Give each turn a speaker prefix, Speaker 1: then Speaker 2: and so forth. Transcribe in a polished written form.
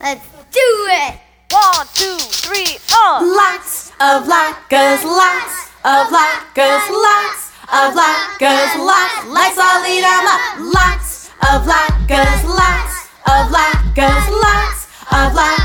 Speaker 1: Let's do it!
Speaker 2: 1, 2, 3,
Speaker 3: Lots of latkes, lots of latkes, lots of latkes, lots. Let's all eat 'em up. Lots of latkes, lots of latkes, lots of latkes.